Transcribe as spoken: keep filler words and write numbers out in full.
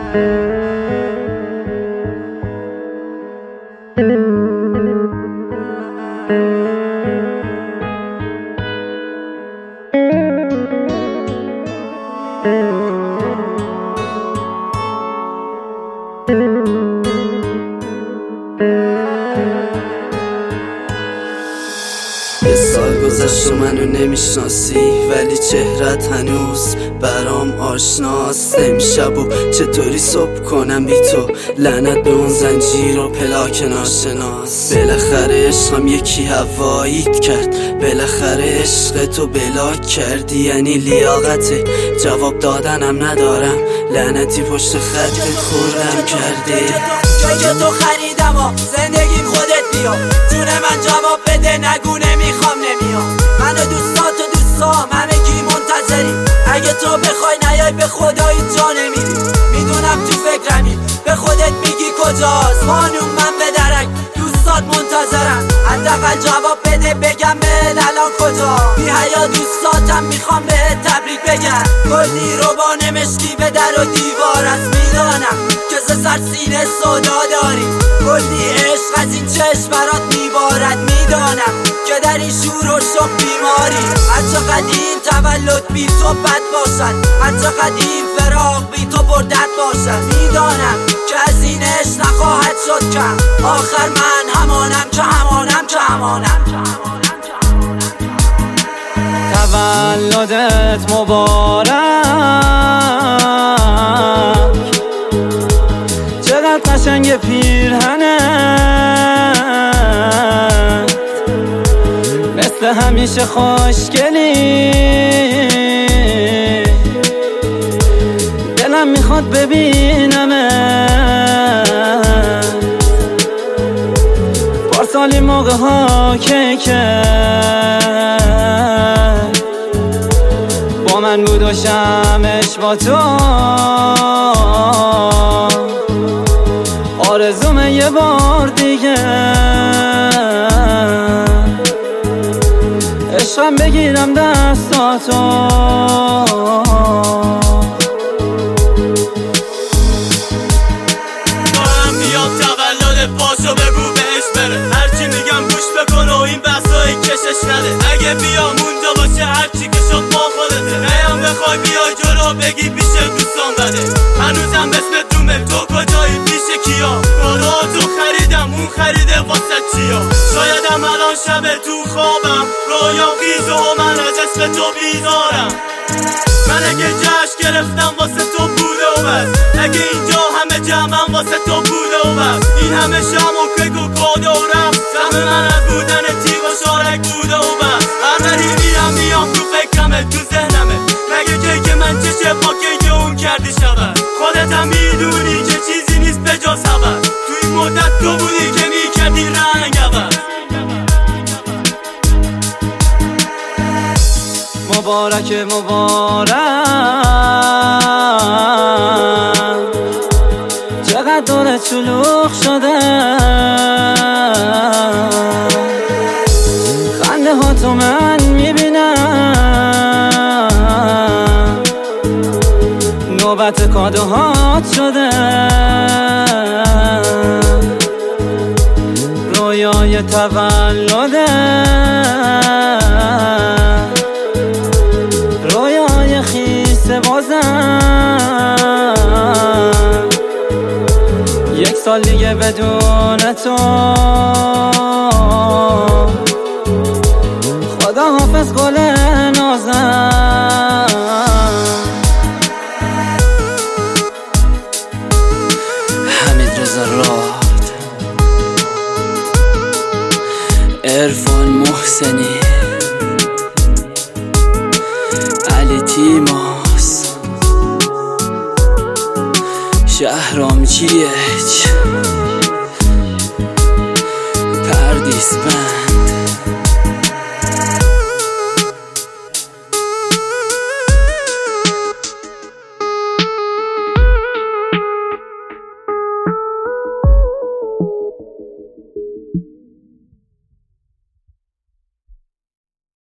یه سال گذشت و منو نمیشناسی، ولی چهرت هنوز برام آشناست. امشب و چطوری صبح کنم بی تو، لعنت به اون زنجیر و پلاک ناشناس. بالاخره عشقم یکی هواییت کرد، بالاخره عشق تو بلاک کردی. یعنی لیاقت جواب دادنم ندارم، لعنتی پشت خطت خوردم کردی. جای تو خریدم و زندگیم خودت بیا، جون من جواب بده نگو نمیخوام نمیام. من و دوستات و دوستام همگی منتظریم، اگه تو بخوای نیای به خدا اینجا نمیری. میدونم تو فکرمی به خودت میگی کجاست خانوم، من به درک دوستات منتظرم. حداقل جواب بده بگم به الان کجا. بی حیا دوستاتم میخوام به تبریک بگم. کلی رو با نمشکی به در و دیوار است، میدانم که ز سر سینه صدا داری. کلی عشق از این چشم برات میبارد، میدانم که در این شور و شوق بیماری. هر چقدر این تولد بی تو بد باشد، هر چقدر این فراق بی تو بردت باشد، میدانم که از این عشق نخواهد شد کم. آخر من همانم که همانم که همانم. تولدت مبارک، چقدر قشنگ پیرهنت، مثل همیشه خوشگلی. دلم میخواد ببینمت، پارسالی موقع ها که کرد با من بود و شمش با تو. آرزومه یه بار دیگه عشقم بگیرم دستاتو. دارم میام تولد پاشو بگو بهش بره، هرچی میگم گوش بکن و این بحثایی کشش نده. اگه بیام اونجا باشه هرچی که شد ما خودته، نیم بخوای بیای جلو بگی پیش دوستان بده. هنوزم اسم دومه تو کجایی پیش کیا، کاراتو خریدم اون خریده واسه چیا. شایدم الان شب تو خوابم رویام خیزه و من از عشق تو بیزارم. من اگه جشن گرفتم واسه تو بوده و بس، اگه اینجا همه جمعم واسه تو بوده و بس. این همه شم و کیک و کاده و رفت، سهم من از بودن تیغ و شارک بوده و بس. هر میرم میام تو فکرمه تو ذهنمه، مگه کیک من چشه با کیک اون کردی شود. خودت هم میدونی که چیزی نیست به جز حبر، تو این مدت تو بودی که میکردی رنگ عوض. مبارک مبارک، چقدر دورت شلوغ شده، خنده ها تو من میبینم، نوبت کادو هات شده. رویای تولده، رویای خیسه بازم، یک سال دیگه بدون تو. خدا حافظ گل نازم. حمیدرضا راد، عرفان محسنی، علی تیماس، شهرام جیچ، پردیس بند.